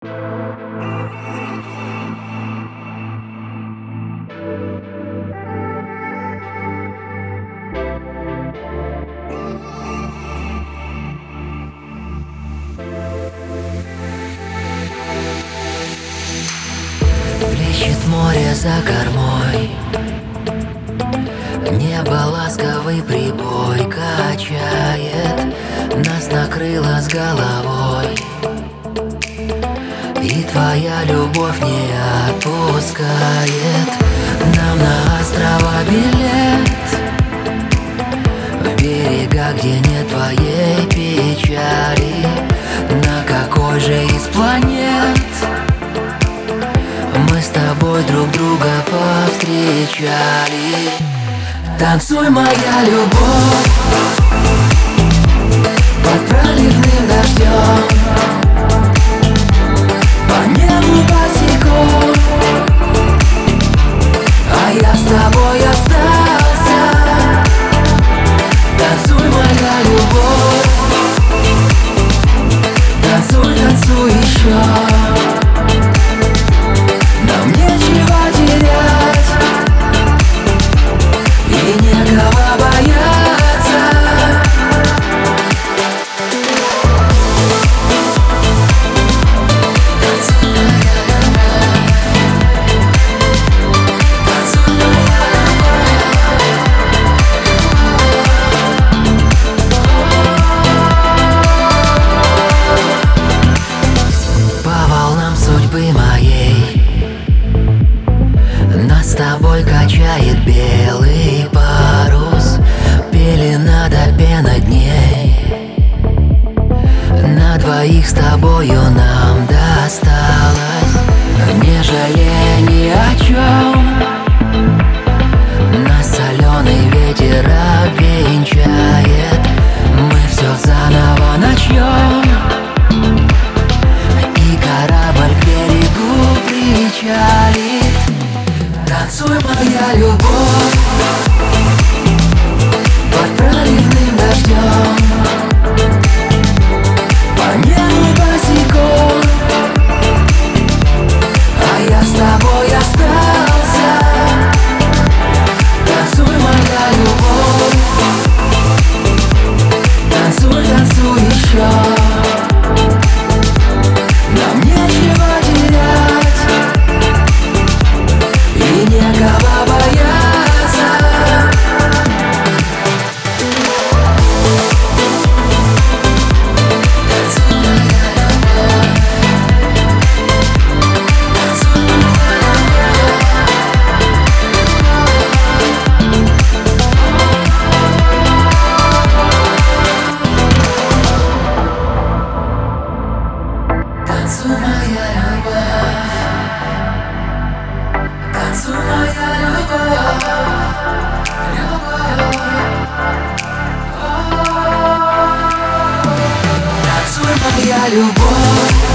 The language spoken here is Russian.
Плещет море за кормой, небо ласковый прибой качает, нас накрыло с головой. И твоя любовь не отпускает нам на острова билет, в берега, где нет твоей печали. На какой же из планет мы с тобой друг друга повстречали? Танцуй, моя любовь, под проливным дождем, по небу босиком, а я с тобой остался. Танцуй, моя любовь, танцуй, танцуй еще. Нам нечего терять и некого бояться. Танцуй, моя любовь, танцуй, моя любовь. По волнам судьбы моей нас с тобой качает белый парус, пелена до пена дней. На двоих с тобою нам досталось, не жалея ни о чем. Нас соленый ветер обвенчает, мы все заново начнем. И корабль к берегу причалит. Танцуй, моя любовь, под проливным дождем, по небу босиком, а я с тобой остался. Танцуй, моя любовь, танцуй, танцуй еще. Нам нечего терять и некого бояться. Танцуй, моя любовь, танцуй, моя любовь. Танцуй, моя любовь, танцуй, моя любовь, любовь. Танцуй, моя любовь.